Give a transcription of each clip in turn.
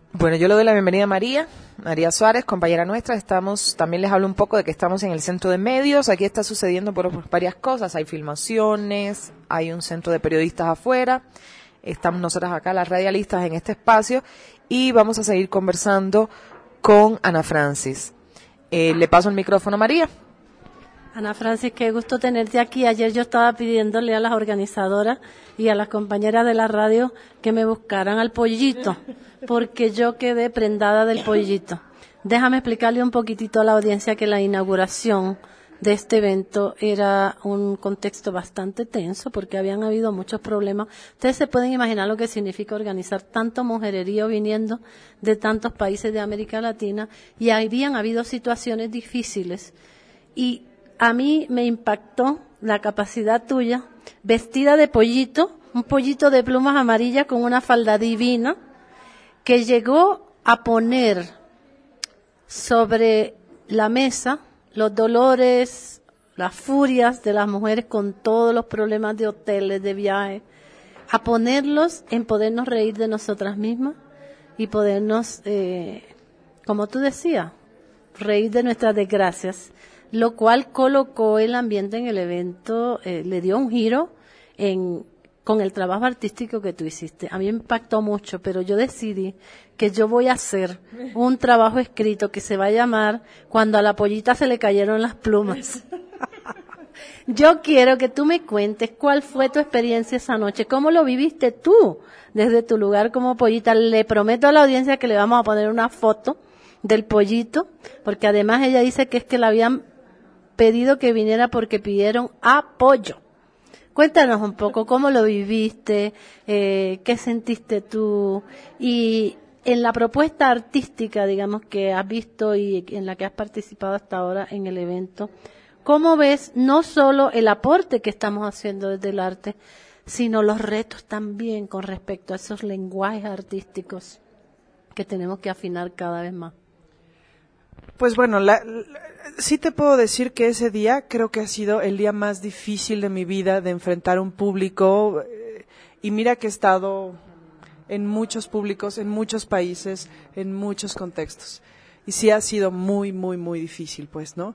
Bueno, yo le doy la bienvenida a María Suárez, compañera nuestra. También les hablo un poco de que estamos en el Centro de Medios. Aquí está sucediendo por varias cosas. Hay filmaciones, hay un centro de periodistas afuera. Estamos nosotras acá, las radialistas, en este espacio. Y vamos a seguir conversando con Ana Francis. Le paso el micrófono a María. Ana Francis, qué gusto tenerte aquí. Ayer yo estaba pidiéndole a las organizadoras y a las compañeras de la radio que me buscaran al pollito, porque yo quedé prendada del pollito. Déjame explicarle un poquitito a la audiencia que la inauguración de este evento era un contexto bastante tenso porque habían habido muchos problemas. Ustedes se pueden imaginar lo que significa organizar tanto mujererío viniendo de tantos países de América Latina, y habían habido situaciones difíciles. Y a mí me impactó la capacidad tuya, vestida de pollito, un pollito de plumas amarillas con una falda divina, que llegó a poner sobre la mesa los dolores, las furias de las mujeres con todos los problemas de hoteles, de viajes, a ponerlos en podernos reír de nosotras mismas y podernos, como tú decías, reír de nuestras desgracias, lo cual colocó el ambiente en el evento, le dio un giro con el trabajo artístico que tú hiciste. A mí me impactó mucho, pero yo decidí que yo voy a hacer un trabajo escrito que se va a llamar Cuando a la pollita se le cayeron las plumas. Yo quiero que tú me cuentes cuál fue tu experiencia esa noche, cómo lo viviste tú desde tu lugar como pollita. Le prometo a la audiencia que le vamos a poner una foto del pollito, porque además ella dice que es que la habían pedido que viniera porque pidieron apoyo. Cuéntanos un poco cómo lo viviste, qué sentiste tú, y en la propuesta artística, digamos, que has visto y en la que has participado hasta ahora en el evento, ¿cómo ves no solo el aporte que estamos haciendo desde el arte, sino los retos también con respecto a esos lenguajes artísticos que tenemos que afinar cada vez más? Pues bueno, sí te puedo decir que ese día creo que ha sido el día más difícil de mi vida, de enfrentar un público, y mira que he estado en muchos públicos, en muchos países, en muchos contextos, y sí ha sido muy, muy, muy difícil, pues, ¿no?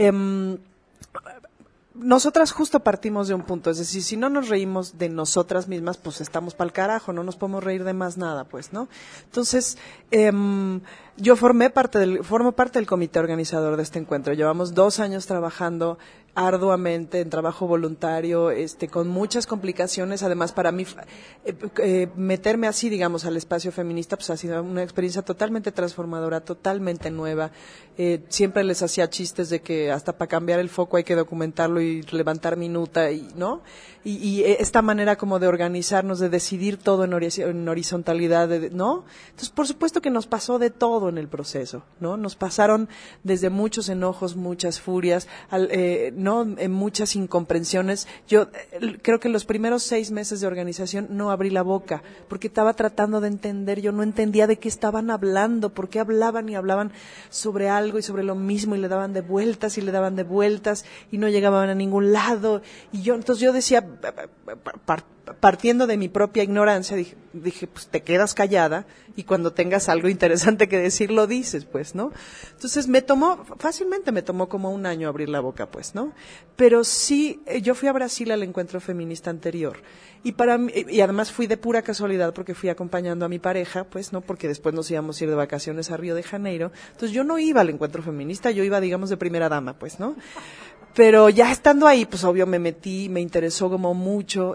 Nosotras justo partimos de un punto, es decir, si no nos reímos de nosotras mismas, pues estamos pa'l carajo, no nos podemos reír de más nada, pues, ¿no? Entonces, yo formo parte del comité organizador de este encuentro. Llevamos 2 años trabajando arduamente en trabajo voluntario, con muchas complicaciones. Además, para mí, meterme así, digamos, al espacio feminista, pues ha sido una experiencia totalmente transformadora, totalmente nueva. Siempre les hacía chistes de que hasta para cambiar el foco hay que documentarlo y levantar minuta, y ¿no? Y esta manera como de organizarnos, de decidir todo en horizontalidad, ¿no? Entonces, por supuesto que nos pasó de todo en el proceso, ¿no? Nos pasaron desde muchos enojos, muchas furias, ¿no? Muchas incomprensiones. Yo creo que los primeros 6 meses de organización no abrí la boca, porque estaba tratando de entender. Yo no entendía de qué estaban hablando, por qué hablaban y hablaban sobre algo y sobre lo mismo, y le daban de vueltas y le daban de vueltas y no llegaban a ningún lado. Y entonces yo decía, partiendo de mi propia ignorancia, dije, pues te quedas callada y cuando tengas algo interesante que decir lo dices, pues, ¿no? Entonces fácilmente me tomó como 1 año abrir la boca, pues, ¿no? Pero sí, yo fui a Brasil al encuentro feminista anterior, y además fui de pura casualidad porque fui acompañando a mi pareja, pues, ¿no? Porque después nos íbamos a ir de vacaciones a Río de Janeiro. Entonces yo no iba al encuentro feminista, yo iba, digamos, de primera dama, pues, ¿no? Pero ya estando ahí, pues obvio me metí, me interesó como mucho,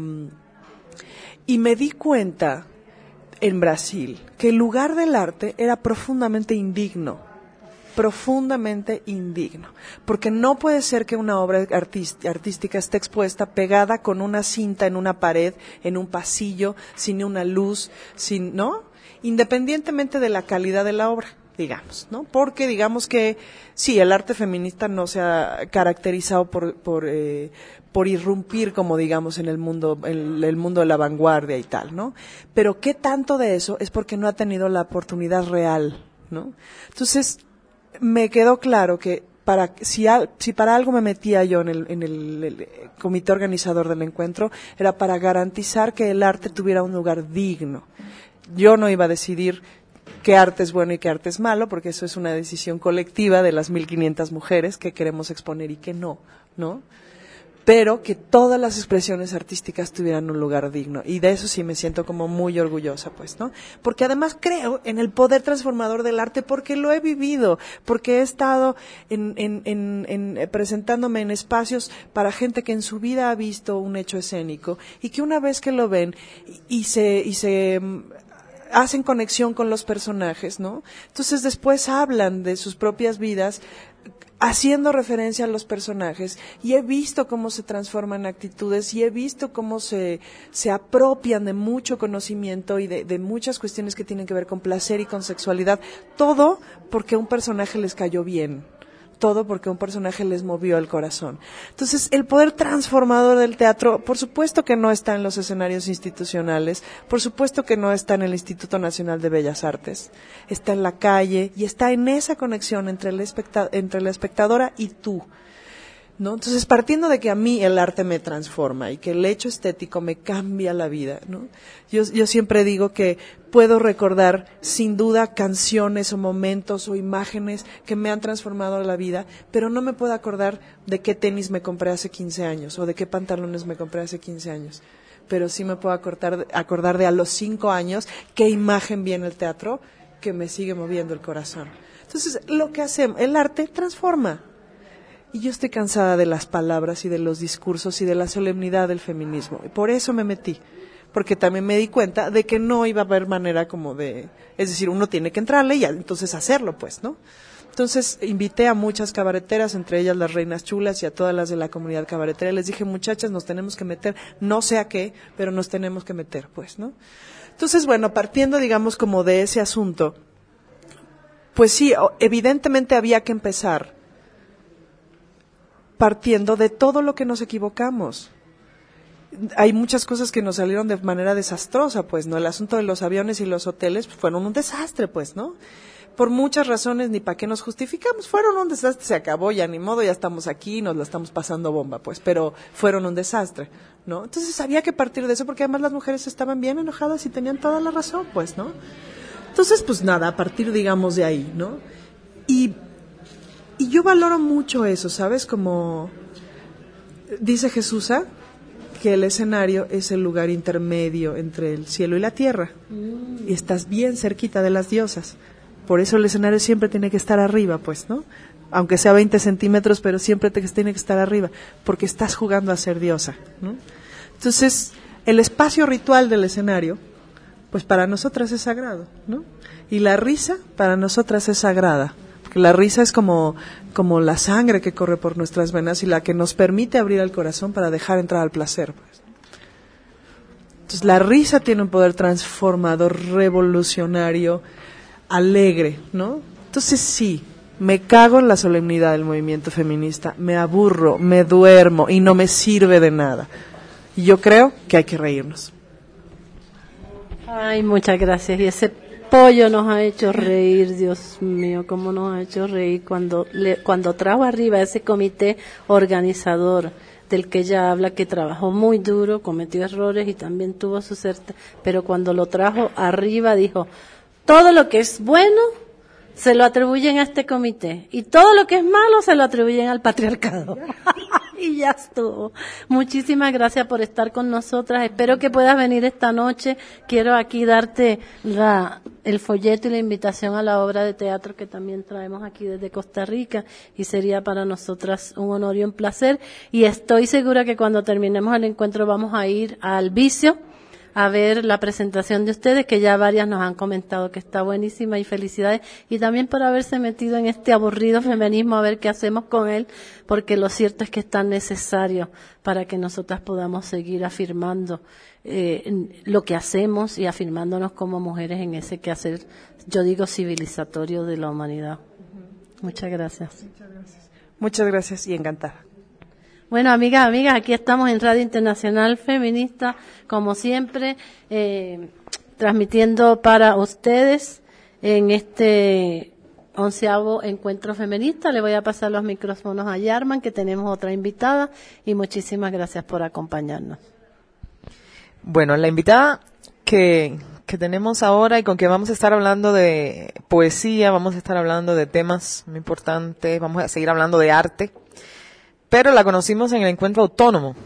y me di cuenta en Brasil que el lugar del arte era profundamente indigno, porque no puede ser que una obra artística esté expuesta, pegada con una cinta en una pared, en un pasillo, sin una luz, ¿no? Independientemente de la calidad de la obra, digamos, ¿no? Porque digamos que sí, el arte feminista no se ha caracterizado por irrumpir, como digamos, en el mundo de la vanguardia y tal, ¿no? Pero qué tanto de eso es porque no ha tenido la oportunidad real, ¿no? Entonces, me quedó claro que si para algo me metía yo en el comité organizador del encuentro, era para garantizar que el arte tuviera un lugar digno. Yo no iba a decidir qué arte es bueno y qué arte es malo, porque eso es una decisión colectiva de las 1500 mujeres que queremos exponer y que no, ¿no? Pero que todas las expresiones artísticas tuvieran un lugar digno. Y de eso sí me siento como muy orgullosa, pues, ¿no? Porque además creo en el poder transformador del arte porque lo he vivido, porque he estado presentándome en espacios para gente que en su vida ha visto un hecho escénico y que una vez que lo ven y se hacen conexión con los personajes, ¿no? Entonces después hablan de sus propias vidas haciendo referencia a los personajes, y he visto cómo se transforman actitudes y he visto cómo se apropian de mucho conocimiento y de muchas cuestiones que tienen que ver con placer y con sexualidad, todo porque un personaje les cayó bien, todo porque un personaje les movió el corazón. Entonces, el poder transformador del teatro, por supuesto que no está en los escenarios institucionales, por supuesto que no está en el Instituto Nacional de Bellas Artes, está en la calle y está en esa conexión entre la espectadora y tú, ¿no? Entonces, partiendo de que a mí el arte me transforma y que el hecho estético me cambia la vida, ¿no? Yo siempre digo que puedo recordar sin duda canciones o momentos o imágenes que me han transformado la vida, pero no me puedo acordar de qué tenis me compré hace 15 años o de qué pantalones me compré hace 15 años. Pero sí me puedo acordar de a los 5 años qué imagen vi en el teatro que me sigue moviendo el corazón. Entonces, lo que hacemos, el arte transforma. Y yo estoy cansada de las palabras y de los discursos y de la solemnidad del feminismo. Y por eso me metí. Porque también me di cuenta de que no iba a haber manera como de... Es decir, uno tiene que entrarle y entonces hacerlo, pues, ¿no? Entonces invité a muchas cabareteras, entre ellas las Reinas Chulas y a todas las de la comunidad cabaretera. Les dije, muchachas, nos tenemos que meter, no sé a qué, pero nos tenemos que meter, pues, ¿no? Entonces, bueno, partiendo, digamos, como de ese asunto, pues sí, evidentemente había que empezar partiendo de todo lo que nos equivocamos. Hay muchas cosas que nos salieron de manera desastrosa, pues, ¿no? El asunto de los aviones y los hoteles fueron un desastre, pues, ¿no? Por muchas razones, ni para qué nos justificamos, fueron un desastre, se acabó, ya ni modo, ya estamos aquí, nos la estamos pasando bomba, pues, pero fueron un desastre, ¿no? Entonces había que partir de eso, porque además las mujeres estaban bien enojadas y tenían toda la razón, pues, ¿no? Entonces, pues nada, a partir, digamos, de ahí, ¿no? Y yo valoro mucho eso, ¿sabes? Como dice Jesús, que el escenario es el lugar intermedio entre el cielo y la tierra. Y estás bien cerquita de las diosas. Por eso el escenario siempre tiene que estar arriba, pues, ¿no? Aunque sea 20 centímetros, pero siempre tiene que estar arriba, porque estás jugando a ser diosa, ¿no? Entonces, el espacio ritual del escenario, pues para nosotras es sagrado, ¿no? Y la risa para nosotras es sagrada. La risa es como la sangre que corre por nuestras venas y la que nos permite abrir el corazón para dejar entrar al placer, pues. Entonces la risa tiene un poder transformador, revolucionario, alegre, ¿no? Entonces sí, me cago en la solemnidad del movimiento feminista, me aburro, me duermo y no me sirve de nada. Y yo creo que hay que reírnos. Ay, muchas gracias. Y ese pollo nos ha hecho reír, Dios mío, cómo nos ha hecho reír cuando trajo arriba ese comité organizador del que ella habla, que trabajó muy duro, cometió errores y también tuvo su pero cuando lo trajo arriba dijo, todo lo que es bueno se lo atribuyen a este comité y todo lo que es malo se lo atribuyen al patriarcado. Y ya estuvo. Muchísimas gracias por estar con nosotras. Espero que puedas venir esta noche. Quiero aquí darte el folleto y la invitación a la obra de teatro que también traemos aquí desde Costa Rica y sería para nosotras un honor y un placer. Y estoy segura que cuando terminemos el encuentro vamos a ir al Vicio a ver la presentación de ustedes, que ya varias nos han comentado que está buenísima, y felicidades, y también por haberse metido en este aburrido feminismo, a ver qué hacemos con él, porque lo cierto es que es tan necesario para que nosotras podamos seguir afirmando lo que hacemos y afirmándonos como mujeres en ese quehacer, yo digo, civilizatorio de la humanidad. Muchas gracias. Muchas gracias y encantada. Bueno, amigas, aquí estamos en Radio Internacional Feminista, como siempre, transmitiendo para ustedes en este 11º encuentro feminista. Le voy a pasar los micrófonos a Yarman, que tenemos otra invitada, y muchísimas gracias por acompañarnos. Bueno, la invitada que que tenemos ahora y con que vamos a estar hablando de poesía, vamos a estar hablando de temas muy importantes, vamos a seguir hablando de arte, pero la conocimos en el Encuentro Autónomo.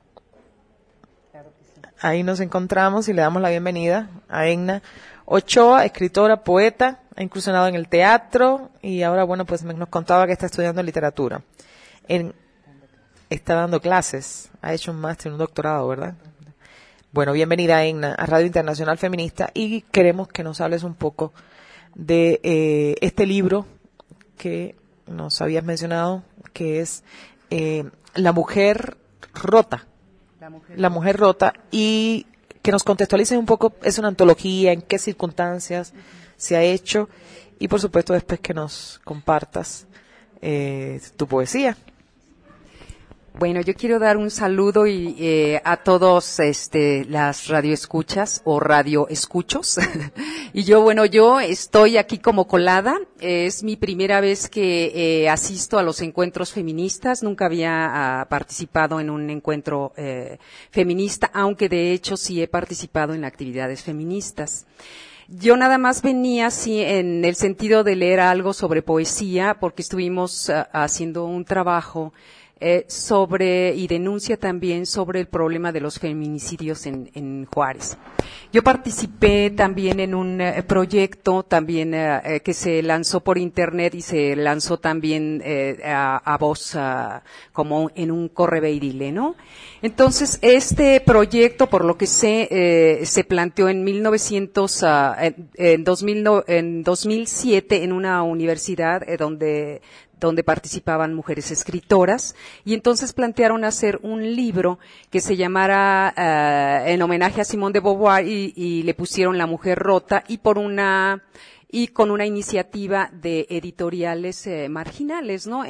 Ahí nos encontramos y le damos la bienvenida a Egna Ochoa, escritora, poeta, ha incursionado en el teatro y ahora, bueno, pues nos contaba que está estudiando literatura. Está dando clases, ha hecho un máster, un doctorado, ¿verdad? Bueno, bienvenida, Egna, a Radio Internacional Feminista, y queremos que nos hables un poco de este libro que nos habías mencionado, que es La mujer rota. La mujer rota, y que nos contextualices un poco, es una antología, en qué circunstancias se ha hecho, y por supuesto después que nos compartas tu poesía. Bueno, yo quiero dar un saludo a todos las radioescuchas o radioescuchos. Y yo estoy aquí como colada. Es mi primera vez que asisto a los encuentros feministas. Nunca había participado en un encuentro feminista, aunque de hecho sí he participado en actividades feministas. Yo nada más venía así en el sentido de leer algo sobre poesía, porque estuvimos haciendo un trabajo y denuncia también sobre el problema de los feminicidios en Juárez. Yo participé también en un proyecto también que se lanzó por internet y se lanzó también a voz como en un correveidile, ¿no? Entonces, este proyecto, por lo que sé, se planteó en 2007 en una universidad donde participaban mujeres escritoras, y entonces plantearon hacer un libro que se llamara en homenaje a Simone de Beauvoir y le pusieron La mujer rota, y con una iniciativa de editoriales marginales, ¿no?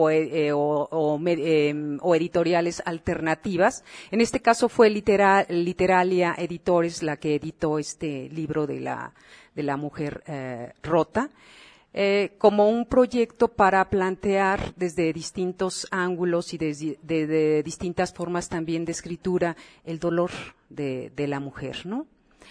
O editoriales alternativas. En este caso fue Literalia Editores la que editó este libro de la mujer rota. Como un proyecto para plantear desde distintos ángulos y de distintas formas también de escritura el dolor de la mujer, ¿no?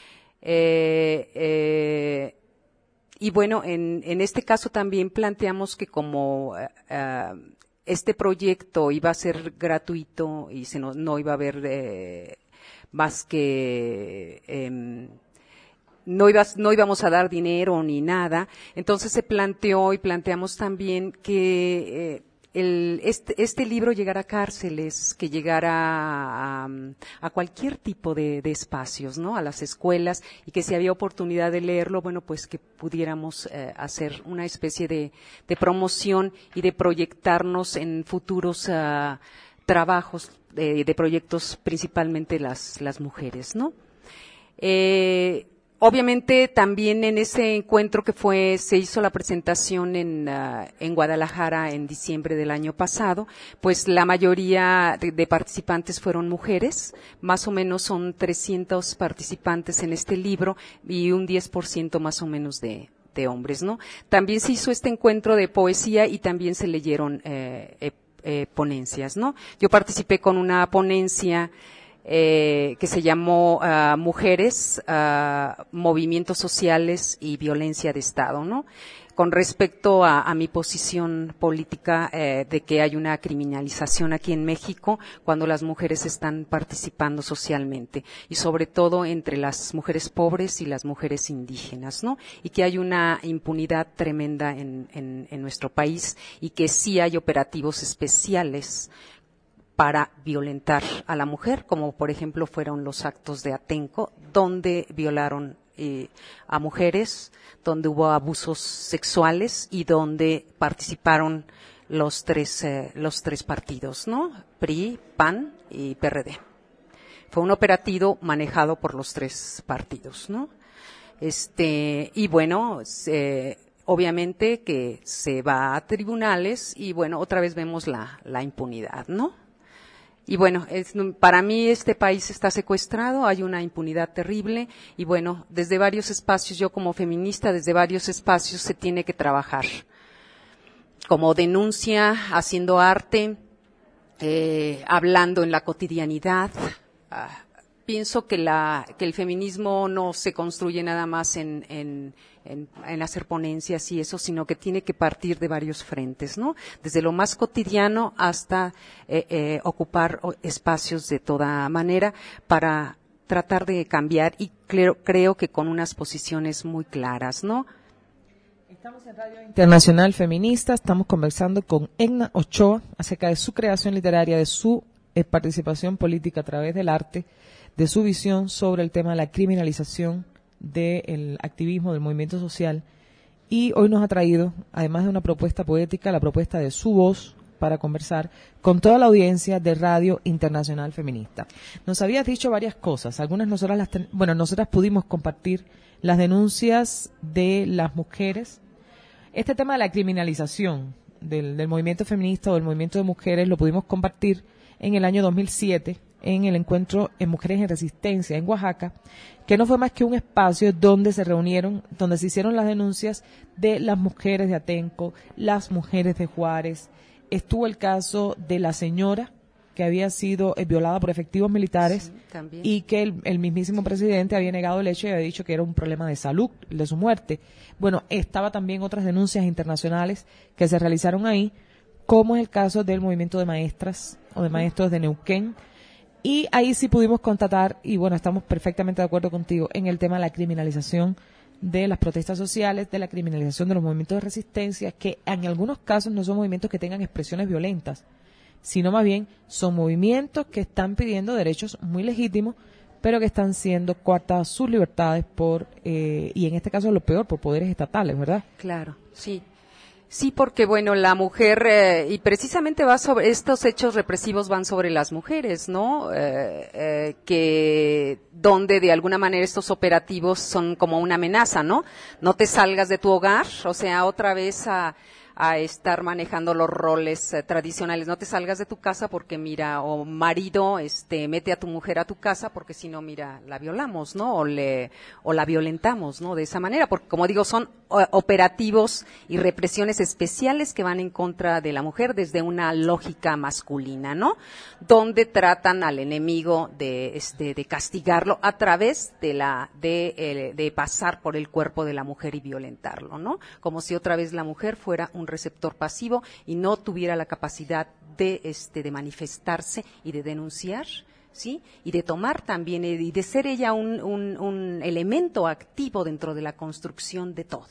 Y bueno, en este caso también planteamos que como este proyecto iba a ser gratuito y no iba a haber más que no íbamos a dar dinero ni nada, entonces se planteó y planteamos también que este libro llegara a cárceles, que llegara a cualquier tipo de espacios, ¿no? A las escuelas, y que si había oportunidad de leerlo, bueno, pues que pudiéramos hacer una especie de promoción y de proyectarnos en futuros trabajos de proyectos, principalmente las mujeres, ¿no? Obviamente también en ese encuentro se hizo la presentación en Guadalajara en diciembre del año pasado, pues la mayoría de participantes fueron mujeres, más o menos son 300 participantes en este libro y un 10% más o menos de hombres, ¿no? También se hizo este encuentro de poesía y también se leyeron ponencias, ¿no? Yo participé con una ponencia que se llamó Mujeres, Movimientos Sociales y Violencia de Estado, ¿no? Con respecto a mi posición política de que hay una criminalización aquí en México cuando las mujeres están participando socialmente, y sobre todo entre las mujeres pobres y las mujeres indígenas, ¿no? Y que hay una impunidad tremenda en nuestro país, y que sí hay operativos especiales para violentar a la mujer, como por ejemplo fueron los actos de Atenco, donde violaron a mujeres, donde hubo abusos sexuales y donde participaron los tres partidos, ¿no? PRI, PAN y PRD. Fue un operativo manejado por los tres partidos, ¿no? Y bueno, obviamente que se va a tribunales y bueno, otra vez vemos la impunidad, ¿no? Y bueno, para mí este país está secuestrado, hay una impunidad terrible, y bueno, desde varios espacios, yo como feminista, desde varios espacios se tiene que trabajar. Como denuncia, haciendo arte, hablando en la cotidianidad, pienso que el feminismo no se construye nada más en hacer ponencias y eso, sino que tiene que partir de varios frentes, ¿no? Desde lo más cotidiano hasta ocupar espacios de toda manera para tratar de cambiar, y creo que con unas posiciones muy claras, ¿no? Estamos en Radio Internacional Feminista, estamos conversando con Edna Ochoa acerca de su creación literaria, de su participación política a través del arte, de su visión sobre el tema de la criminalización del activismo, del movimiento social, y hoy nos ha traído, además de una propuesta poética, la propuesta de su voz para conversar con toda la audiencia de Radio Internacional Feminista. Nos habías dicho varias cosas, algunas nosotras nosotras pudimos compartir las denuncias de las mujeres. Este tema de la criminalización del movimiento feminista o del movimiento de mujeres lo pudimos compartir en el año 2007 en el encuentro en Mujeres en Resistencia en Oaxaca, que no fue más que un espacio donde se reunieron, donde se hicieron las denuncias de las mujeres de Atenco, las mujeres de Juárez. Estuvo el caso de la señora que había sido violada por efectivos militares, sí, y que el mismísimo presidente había negado el hecho y había dicho que era un problema de salud, de su muerte. Bueno, estaba también otras denuncias internacionales que se realizaron ahí, como es el caso del movimiento de maestras o de maestros de Neuquén, y ahí sí pudimos constatar, y bueno, estamos perfectamente de acuerdo contigo, en el tema de la criminalización de las protestas sociales, de la criminalización de los movimientos de resistencia, que en algunos casos no son movimientos que tengan expresiones violentas, sino más bien son movimientos que están pidiendo derechos muy legítimos, pero que están siendo coartadas sus libertades y en este caso lo peor, por poderes estatales, ¿verdad? Claro, sí. Sí, porque bueno, la mujer, y precisamente estos hechos represivos van sobre las mujeres, ¿no? Que donde de alguna manera estos operativos son como una amenaza, ¿no? No te salgas de tu hogar, o sea, otra vez a estar manejando los roles tradicionales. No te salgas de tu casa porque mira, o marido, mete a tu mujer a tu casa porque si no, mira, la violamos, ¿no? O la violentamos, ¿no? De esa manera, porque como digo, son operativos y represiones especiales que van en contra de la mujer desde una lógica masculina, ¿no? Donde tratan al enemigo de castigarlo a través de pasar por el cuerpo de la mujer y violentarlo, ¿no? Como si otra vez la mujer fuera un receptor pasivo y no tuviera la capacidad de manifestarse y de denunciar, ¿sí? Y de tomar también, y de ser ella un elemento activo dentro de la construcción de todo.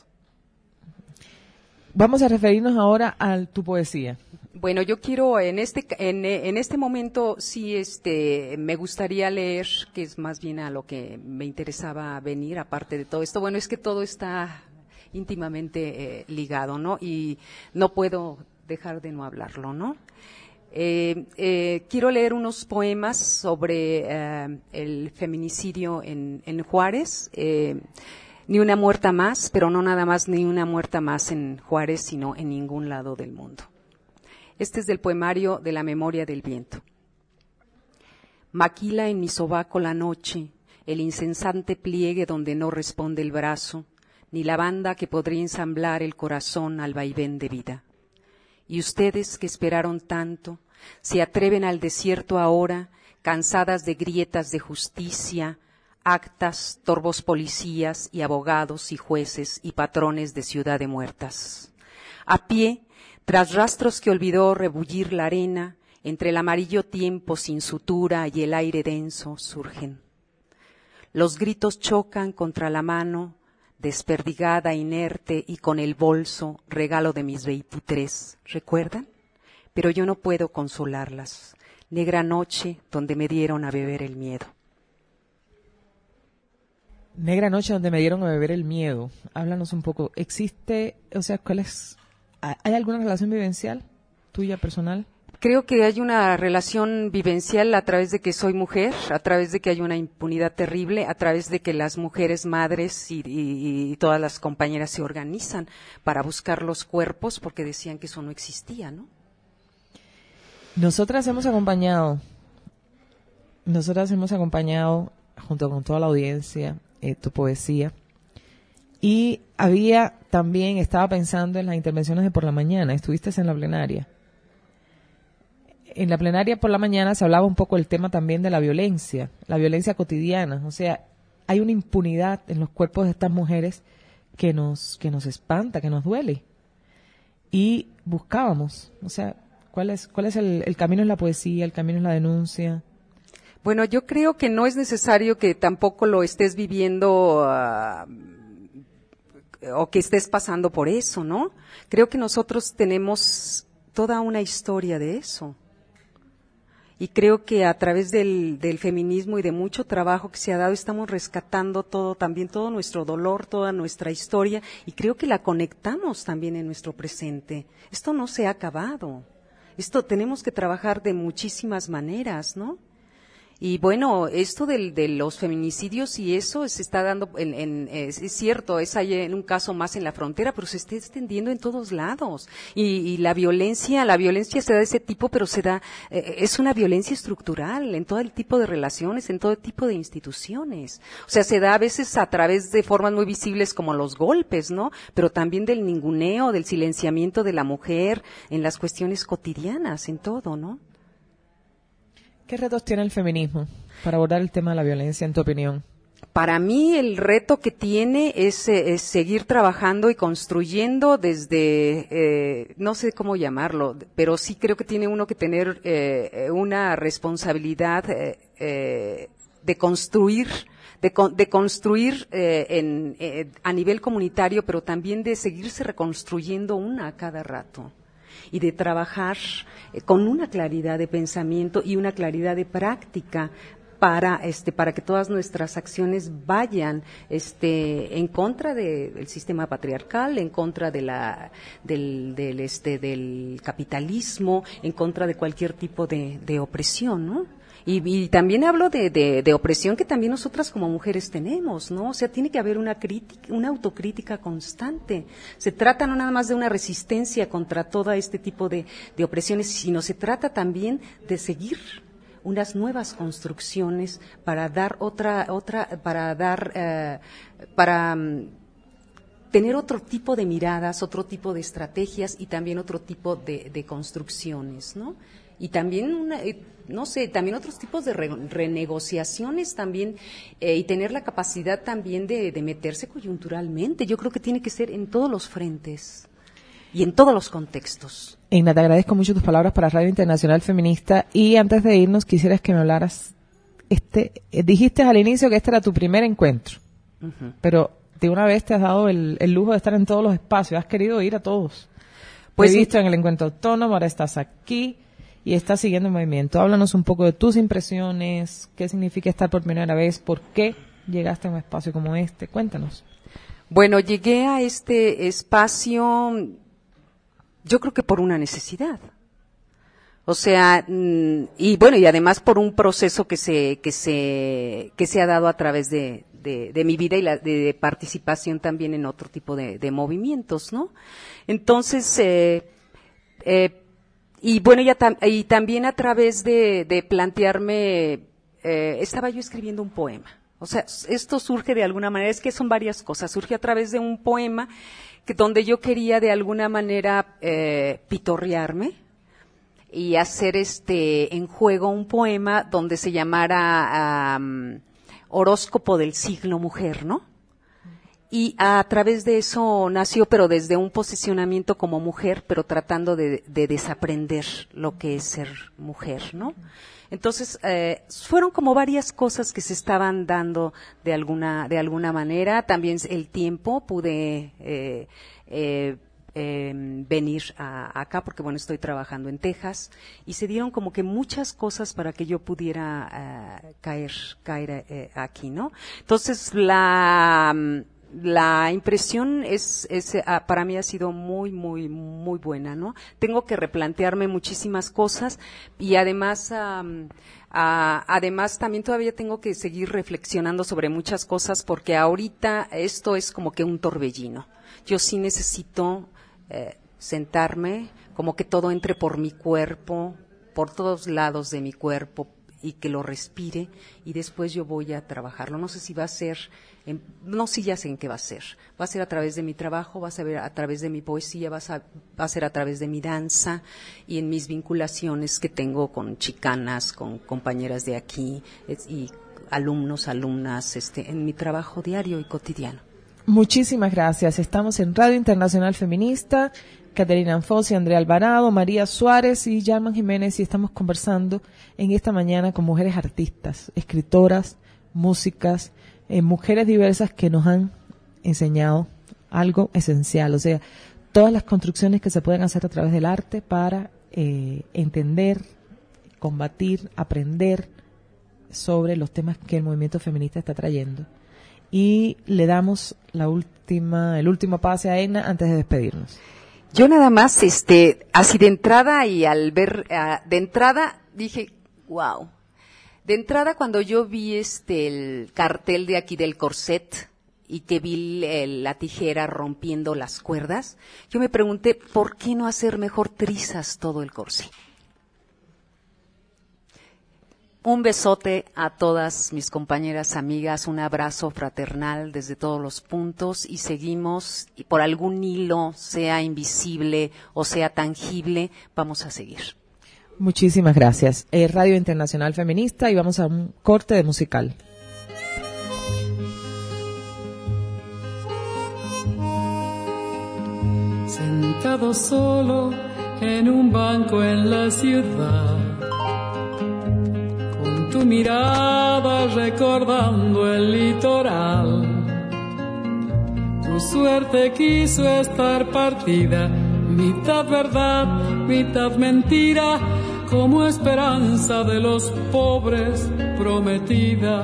Vamos a referirnos ahora a tu poesía. Bueno, yo quiero en este momento sí me gustaría leer, que es más bien a lo que me interesaba venir, aparte de todo esto. Bueno, es que todo está íntimamente ligado, ¿no? Y no puedo dejar de no hablarlo, ¿no? Quiero leer unos poemas sobre el feminicidio en Juárez. Ni una muerta más, pero no nada más ni una muerta más en Juárez, sino en ningún lado del mundo. Este es del poemario de la memoria del viento. Maquila en mi sobaco la noche, el incesante pliegue donde no responde el brazo, ni la banda que podría ensamblar el corazón al vaivén de vida. Y ustedes que esperaron tanto, se atreven al desierto ahora, cansadas de grietas de justicia, actas, torvos policías y abogados y jueces y patrones de ciudad de muertas. A pie, tras rastros que olvidó rebullir la arena, entre el amarillo tiempo sin sutura y el aire denso surgen. Los gritos chocan contra la mano, desperdigada, inerte y con el bolso, regalo de mis 23, ¿recuerdan? Pero yo no puedo consolarlas. Negra noche donde me dieron a beber el miedo. Negra noche donde me dieron a beber el miedo. Háblanos un poco. ¿Existe, hay alguna relación vivencial tuya, personal? Creo que hay una relación vivencial a través de que soy mujer, a través de que hay una impunidad terrible, a través de que las mujeres madres y todas las compañeras se organizan para buscar los cuerpos porque decían que eso no existía, ¿no? Nosotras hemos acompañado junto con toda la audiencia tu poesía, y estaba pensando en las intervenciones de por la mañana. Estuviste en la plenaria. en la plenaria por la mañana se hablaba un poco del tema también de la violencia cotidiana. O sea, hay una impunidad en los cuerpos de estas mujeres que nos espanta, que nos duele. Y buscábamos, o sea, ¿cuál es el camino en la poesía, el camino en la denuncia? Bueno, yo creo que no es necesario que tampoco lo estés viviendo o que estés pasando por eso, ¿no? Creo que nosotros tenemos toda una historia de eso. Y creo que a través del feminismo y de mucho trabajo que se ha dado, estamos rescatando también todo nuestro dolor, toda nuestra historia, y creo que la conectamos también en nuestro presente. Esto no se ha acabado. Esto tenemos que trabajar de muchísimas maneras, ¿no? Y bueno, esto de los feminicidios y eso se está dando, es cierto, es ahí en un caso más en la frontera, pero se está extendiendo en todos lados. Y la violencia se da de ese tipo, pero es una violencia estructural en todo el tipo de relaciones, en todo el tipo de instituciones. O sea, se da a veces a través de formas muy visibles como los golpes, ¿no? Pero también del ninguneo, del silenciamiento de la mujer en las cuestiones cotidianas, en todo, ¿no? ¿Qué retos tiene el feminismo para abordar el tema de la violencia, en tu opinión? Para mí el reto que tiene es seguir trabajando y construyendo desde, no sé cómo llamarlo, pero sí creo que tiene uno que tener una responsabilidad de construir a nivel comunitario, pero también de seguirse reconstruyendo una a cada rato. Y de trabajar con una claridad de pensamiento y una claridad de práctica para que todas nuestras acciones vayan en contra del sistema patriarcal, en contra del capitalismo, en contra de cualquier tipo de opresión, ¿no? Y también hablo de opresión que también nosotras como mujeres tenemos, ¿no? O sea, tiene que haber una autocrítica constante. Se trata no nada más de una resistencia contra todo este tipo de opresiones, sino se trata también de seguir unas nuevas construcciones para tener otro tipo de miradas, otro tipo de estrategias y también otro tipo de construcciones, ¿no? Y también también otros tipos de renegociaciones también, y tener la capacidad también de meterse coyunturalmente. Yo creo que tiene que ser en todos los frentes y en todos los contextos. Igna, te agradezco mucho tus palabras para Radio Internacional Feminista, y antes de irnos quisieras que me hablaras, dijiste al inicio que este era tu primer encuentro, pero de una vez te has dado el lujo de estar en todos los espacios, has querido ir a todos. Pues te he visto en el encuentro autónomo, ahora estás aquí y estás siguiendo el movimiento. Háblanos un poco de tus impresiones, qué significa estar por primera vez, por qué llegaste a un espacio como este. Cuéntanos. Bueno, llegué a este espacio, yo creo que por una necesidad. O sea, y además por un proceso que se ha dado a través de mi vida y de participación también en otro tipo de movimientos, ¿no? Entonces, y también a través de plantearme, estaba yo escribiendo un poema. O sea, esto surge de alguna manera, es que son varias cosas. Surge a través de un poema donde yo quería de alguna manera pitorrearme y hacer en juego un poema donde se llamara Horóscopo del siglo mujer, ¿no? Y a través de eso nació, pero desde un posicionamiento como mujer, pero tratando de desaprender lo que es ser mujer, ¿no? Entonces, fueron como varias cosas que se estaban dando de alguna manera. También el tiempo, pude venir acá porque, bueno, estoy trabajando en Texas, y se dieron como que muchas cosas para que yo pudiera caer aquí, ¿no? Entonces, la impresión para mí ha sido muy, muy, muy buena, ¿no? Tengo que replantearme muchísimas cosas y además también todavía tengo que seguir reflexionando sobre muchas cosas, porque ahorita esto es como que un torbellino. Yo sí necesito sentarme, como que todo entre por mi cuerpo, por todos lados de mi cuerpo, y que lo respire, y después yo voy a trabajarlo. No sé si va a ser, no, sí ya sé en qué va a ser. Va a ser a través de mi trabajo, va a ser a través de mi poesía, va a ser a través de mi danza y en mis vinculaciones que tengo con chicanas, con compañeras de aquí y alumnos, alumnas, en mi trabajo diario y cotidiano. Muchísimas gracias. Estamos en Radio Internacional Feminista, Caterina Anfossi, Andrea Alvarado, María Suárez y Yarman Jiménez, y estamos conversando en esta mañana con mujeres artistas, escritoras, músicas, mujeres diversas que nos han enseñado algo esencial, o sea, todas las construcciones que se pueden hacer a través del arte para entender, combatir, aprender sobre los temas que el movimiento feminista está trayendo. Y le damos el último pase a Edna antes de despedirnos. Yo nada más, así de entrada y al ver, de entrada dije, wow. De entrada cuando yo vi el cartel de aquí del corset y que vi la tijera rompiendo las cuerdas, yo me pregunté, ¿por qué no hacer mejor trizas todo el corsé? Un besote a todas mis compañeras, amigas, un abrazo fraternal desde todos los puntos y seguimos, y por algún hilo, sea invisible o sea tangible, vamos a seguir. Muchísimas gracias. Radio Internacional Feminista y vamos a un corte de musical. Sentado solo en un banco en la ciudad, tu mirada recordando el litoral, tu suerte quiso estar partida, mitad verdad, mitad mentira, como esperanza de los pobres prometida.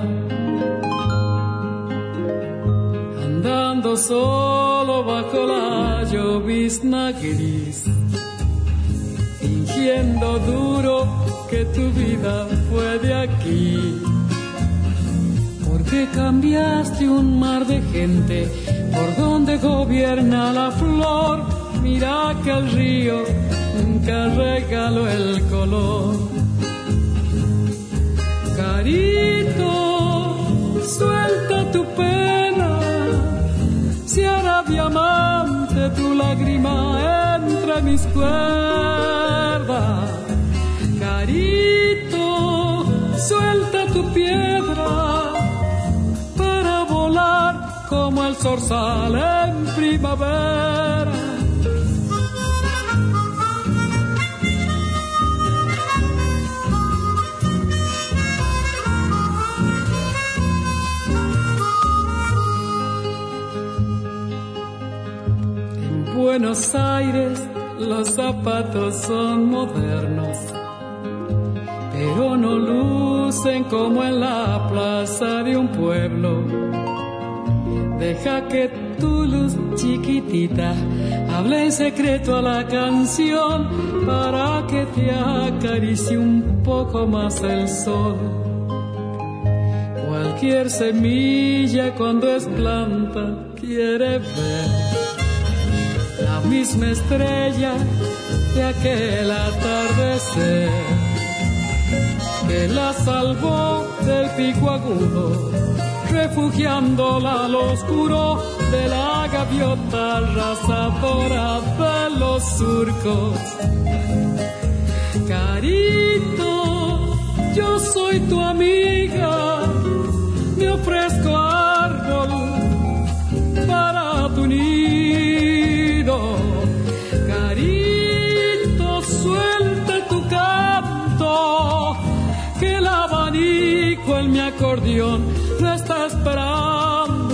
Andando solo bajo la llovizna gris, fingiendo duro que tu vida fue de aquí, porque cambiaste un mar de gente por donde gobierna la flor. Mira que el río nunca regaló el color. Carito, suelta tu pena, si hará diamante tu lágrima entre mis cuerdas. Carito, suelta tu piedra para volar como el zorzal en primavera. En Buenos Aires los zapatos son modernos, pero no lucen como en la plaza de un pueblo. Deja que tu luz chiquitita hable en secreto a la canción, para que te acaricie un poco más el sol. Cualquier semilla cuando es planta quiere ver la misma estrella de aquel atardecer, que la salvó del pico agudo, refugiándola al oscuro de la gaviota arrasadora de los surcos. Carito, yo soy tu amiga, me ofrezco árbol para tu nido. Carito, suelta tu canto, que el abanico en mi acordeón lo está esperando.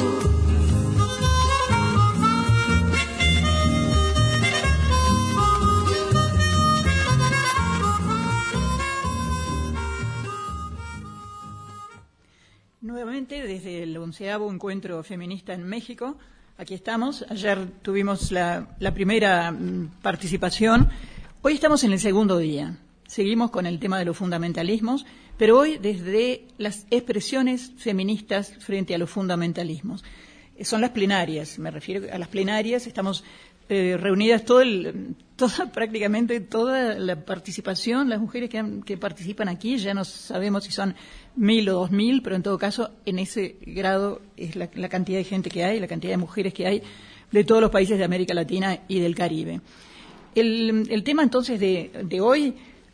Nuevamente desde el 11º Encuentro Feminista en México, aquí estamos. Ayer tuvimos la primera participación, hoy estamos en el segundo día. Seguimos con el tema de los fundamentalismos, pero hoy desde las expresiones feministas frente a los fundamentalismos. son las plenarias. Me refiero a las plenarias, estamos reunidas prácticamente toda la participación, las mujeres que participan aquí, ya no sabemos si son 1.000 o 2.000, pero en todo caso, en ese grado es la cantidad de gente que hay, la cantidad de mujeres que hay de todos los países de América Latina y del Caribe. El tema entonces de hoy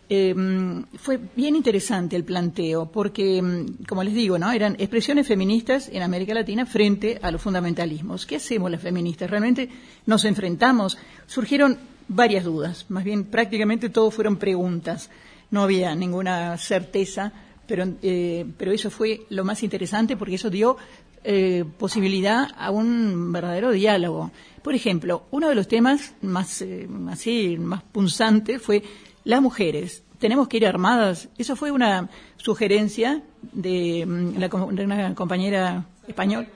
fue bien interesante el planteo, porque, como les digo, ¿no? Eran expresiones feministas en América Latina frente a los fundamentalismos. ¿Qué hacemos las feministas? ¿Realmente nos enfrentamos? Surgieron varias dudas, más bien prácticamente todo fueron preguntas. No había ninguna certeza, pero eso fue lo más interesante porque eso dio posibilidad a un verdadero diálogo. Por ejemplo, uno de los temas más punzantes fue las mujeres. ¿Tenemos que ir armadas? Eso fue una sugerencia de una compañera española,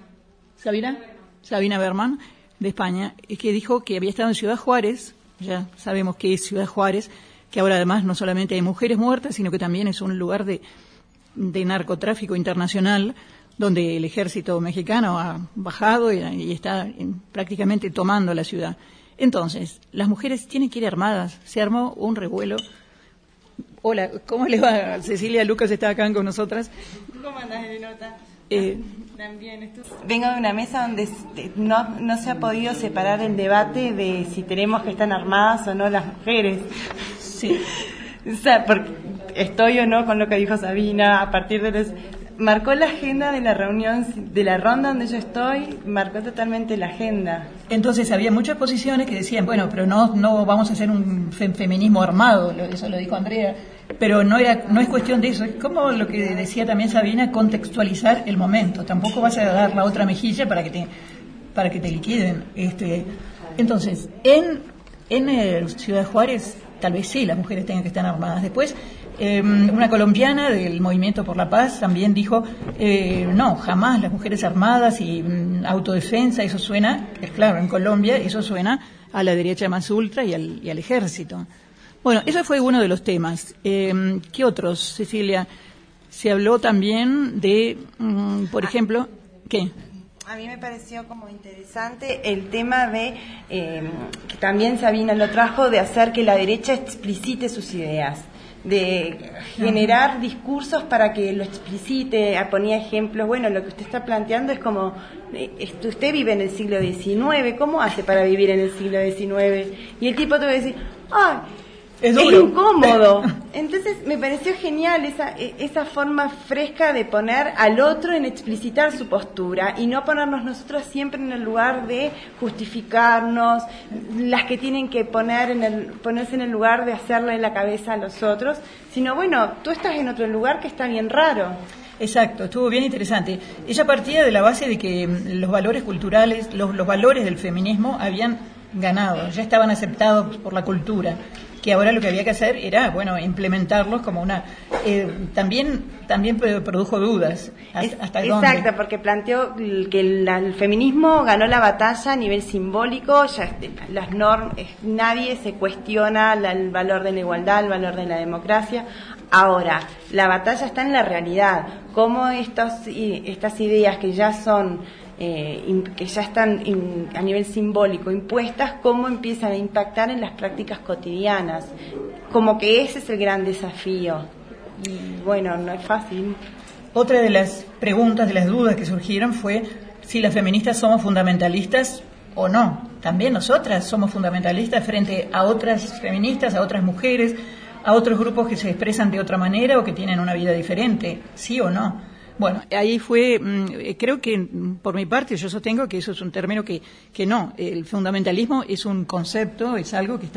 Sabina Berman, de España, que dijo que había estado en Ciudad Juárez. Ya sabemos qué es Ciudad Juárez, que ahora además no solamente hay mujeres muertas, sino que también es un lugar de narcotráfico internacional, donde el ejército mexicano ha bajado y está prácticamente tomando la ciudad. Entonces, las mujeres tienen que ir armadas. Se armó un revuelo. Hola, ¿cómo le va? Cecilia Lucas está acá con nosotras. ¿Cómo andás, Elenota? También vengo de una mesa donde no se ha podido separar el debate de si tenemos que estar armadas o no las mujeres. Sí. O sea, porque estoy o no con lo que dijo Sabina, a partir de los... Marcó la agenda de la reunión, de la ronda donde yo estoy, marcó totalmente la agenda. Entonces había muchas posiciones que decían, bueno, pero no vamos a hacer un feminismo armado, eso lo dijo Andrea, pero no es cuestión de eso, es como lo que decía también Sabina, contextualizar el momento, tampoco vas a dar la otra mejilla para que te liquiden. Entonces, en Ciudad Juárez, tal vez sí, las mujeres tengan que estar armadas. Después, una colombiana del Movimiento por la Paz también dijo, no, jamás las mujeres armadas y autodefensa, eso suena, es claro, en Colombia eso suena a la derecha más ultra y al ejército. Bueno, eso fue uno de los temas. ¿Qué otros, Cecilia? Se habló también de, por ejemplo, ¿qué? A mí me pareció como interesante el tema de, que también Sabina lo trajo, de hacer que la derecha explicite sus ideas, de generar discursos para que lo explicite. Ponía ejemplos. Bueno, lo que usted está planteando es como, usted vive en el siglo XIX, ¿cómo hace para vivir en el siglo XIX? Y el tipo te va a decir, ¡ay! Es incómodo. Entonces me pareció genial esa forma fresca de poner al otro en explicitar su postura y no ponernos nosotros siempre en el lugar de justificarnos, las que tienen que ponerse en el lugar de hacerle la cabeza a los otros, sino bueno, tú estás en otro lugar que está bien raro. Exacto, estuvo bien interesante. Ella partía de la base de que los valores culturales, los valores del feminismo habían ganado, ya estaban aceptados por la cultura, que ahora lo que había que hacer era, bueno, implementarlos como una... también produjo dudas. ¿Hasta dónde? Exacto, porque planteó que el feminismo ganó la batalla a nivel simbólico, ya las normas, nadie se cuestiona el valor de la igualdad, el valor de la democracia. Ahora, la batalla está en la realidad, cómo estas ideas que ya son... que ya están a nivel simbólico impuestas, cómo empiezan a impactar en las prácticas cotidianas, como que ese es el gran desafío y bueno, no es fácil. Otra de las preguntas, de las dudas que surgieron fue si las feministas somos fundamentalistas o no. También nosotras somos fundamentalistas frente a otras feministas, a otras mujeres, a otros grupos que se expresan de otra manera o que tienen una vida diferente, ¿sí o no? Bueno, ahí fue, creo que por mi parte yo sostengo que eso es un término que no, el fundamentalismo es un concepto, es algo que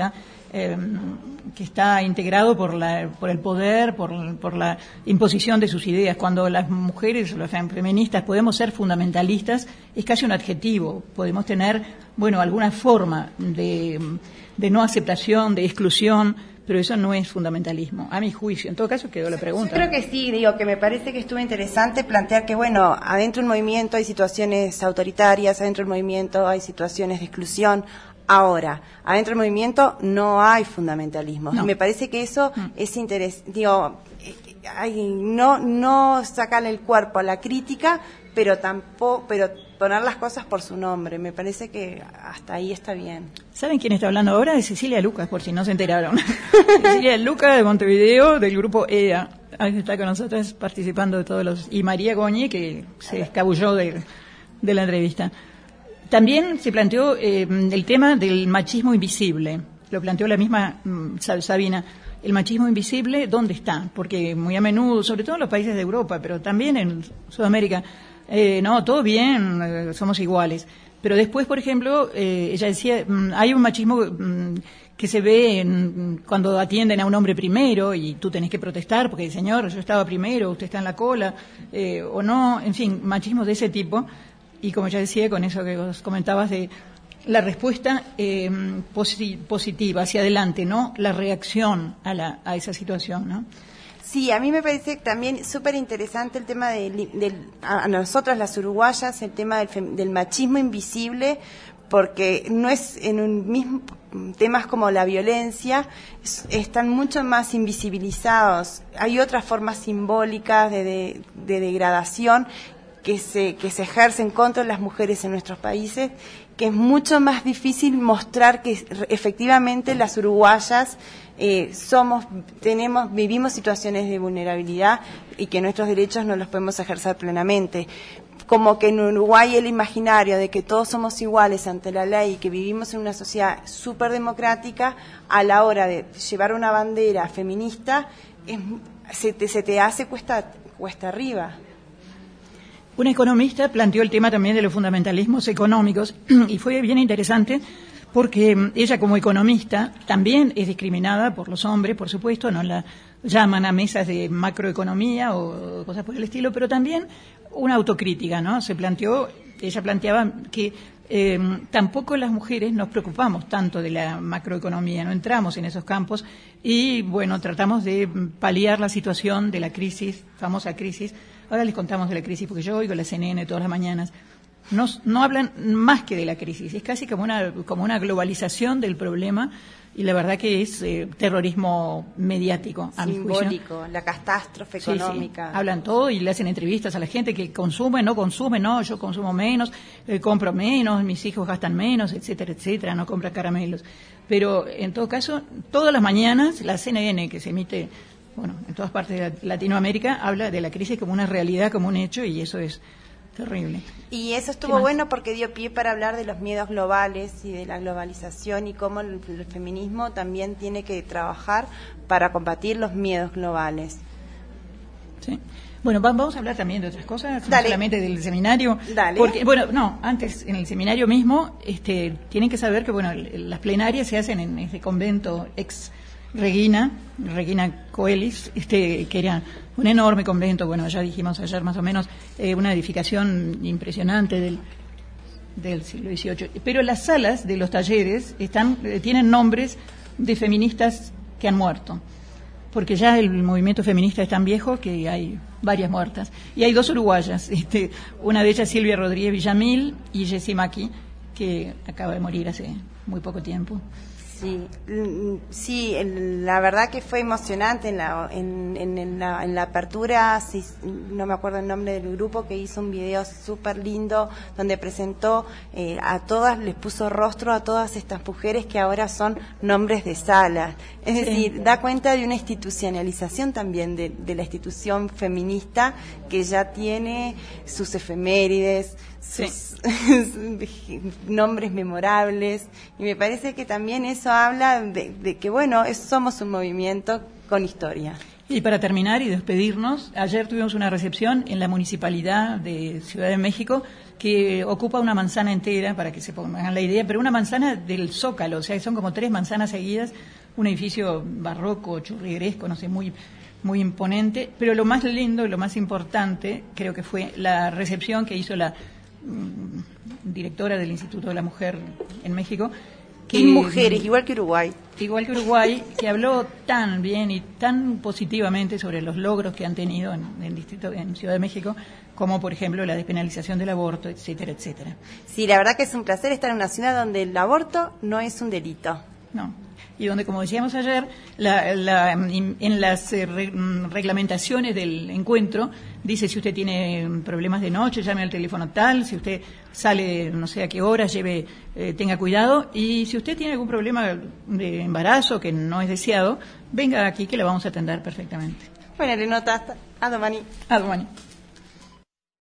está integrado por el poder, por la imposición de sus ideas. Cuando las mujeres, las feministas podemos ser fundamentalistas, es casi un adjetivo, podemos tener, bueno, alguna forma de no aceptación, de exclusión, pero eso no es fundamentalismo, a mi juicio. En todo caso quedó la pregunta. Yo creo que sí, que me parece que estuvo interesante plantear que, bueno, adentro del movimiento hay situaciones autoritarias, adentro del movimiento hay situaciones de exclusión. Ahora, adentro del movimiento no hay fundamentalismo. No. Me parece que eso es interesante, no sacarle el cuerpo a la crítica, pero poner las cosas por su nombre. Me parece que hasta ahí está bien. ¿Saben quién está hablando ahora? De Cecilia Lucas, por si no se enteraron. Cecilia Lucas de Montevideo, del grupo EA. Ahí está con nosotros participando de todos los... Y María Goñi, que se escabulló de la entrevista. También se planteó el tema del machismo invisible. Lo planteó la misma Sabina. El machismo invisible, ¿dónde está? Porque muy a menudo, sobre todo en los países de Europa, pero también en Sudamérica, no, todo bien, somos iguales. Pero después, por ejemplo, ella decía, hay un machismo que se ve cuando atienden a un hombre primero y tú tenés que protestar porque, señor, yo estaba primero, usted está en la cola, o no, en fin, machismo de ese tipo. Y como ya decía, con eso que vos comentabas de la respuesta positiva hacia adelante, ¿no? La reacción a esa situación, ¿no? Sí, a mí me parece también súper interesante el tema a nosotras las uruguayas, el tema del machismo invisible, porque no es en un mismo temas como la violencia están mucho más invisibilizados. Hay otras formas simbólicas de degradación que se ejercen contra las mujeres en nuestros países, que es mucho más difícil mostrar que efectivamente las uruguayas vivimos situaciones de vulnerabilidad y que nuestros derechos no los podemos ejercer plenamente. Como que en Uruguay el imaginario de que todos somos iguales ante la ley y que vivimos en una sociedad súper democrática, a la hora de llevar una bandera feminista, se te hace cuesta arriba. Una economista planteó el tema también de los fundamentalismos económicos y fue bien interesante porque ella como economista también es discriminada por los hombres, por supuesto, no la llaman a mesas de macroeconomía o cosas por el estilo, pero también una autocrítica, ¿no? Ella planteaba que tampoco las mujeres nos preocupamos tanto de la macroeconomía, no entramos en esos campos y, bueno, tratamos de paliar la situación de la crisis, famosa crisis. Ahora les contamos de la crisis porque yo oigo la CNN todas las mañanas. No hablan más que de la crisis, es casi como una globalización del problema y la verdad que es terrorismo mediático, a mi juicio. Simbólico, la catástrofe económica. Sí. Hablan todo y le hacen entrevistas a la gente que consume, no, yo consumo menos, compro menos, mis hijos gastan menos, etcétera, no compran caramelos. Pero en todo caso, todas las mañanas la CNN que se emite, bueno, en todas partes de Latinoamérica, habla de la crisis como una realidad, como un hecho y eso es terrible. Y eso estuvo bueno porque dio pie para hablar de los miedos globales y de la globalización y cómo el feminismo también tiene que trabajar para combatir los miedos globales. Sí. Bueno, vamos a hablar también de otras cosas, no solamente del seminario. Dale. Porque, bueno, no, antes, en el seminario mismo, tienen que saber que, bueno, las plenarias se hacen en ese convento ex Regina Coelis, que era un enorme convento, bueno, ya dijimos ayer más o menos, una edificación impresionante del siglo XVIII. Pero las salas de los talleres tienen nombres de feministas que han muerto, porque ya el movimiento feminista es tan viejo que hay varias muertas. Y hay dos uruguayas, una de ellas Silvia Rodríguez Villamil y Jessie Maki, que acaba de morir hace muy poco tiempo. Sí, la verdad que fue emocionante en la apertura, no me acuerdo el nombre del grupo, que hizo un video súper lindo donde presentó a todas, les puso rostro a todas estas mujeres que ahora son nombres de salas. Es decir, da cuenta de una institucionalización también de la institución feminista que ya tiene sus efemérides, sus nombres memorables, y me parece que también eso habla de que, bueno, somos un movimiento con historia. Y para terminar y despedirnos, ayer tuvimos una recepción en la Municipalidad de Ciudad de México que ocupa una manzana entera, para que se pongan la idea, pero una manzana del Zócalo, o sea, son como 3 manzanas seguidas, un edificio barroco, churrigueresco, no sé, muy imponente, pero lo más lindo y lo más importante creo que fue la recepción que hizo la directora del Instituto de la Mujer en México. Y mujeres, igual que Uruguay. Igual que Uruguay, que habló tan bien y tan positivamente sobre los logros que han tenido en Ciudad de México, como por ejemplo la despenalización del aborto, etcétera, etcétera. Sí, la verdad que es un placer estar en una ciudad donde el aborto no es un delito. No. Y donde, como decíamos ayer, en las reglamentaciones del encuentro, dice si usted tiene problemas de noche, llame al teléfono tal, si usted sale no sé a qué hora, tenga cuidado, y si usted tiene algún problema de embarazo que no es deseado, venga aquí que le vamos a atender perfectamente. Bueno, le nota, a domani. A domani.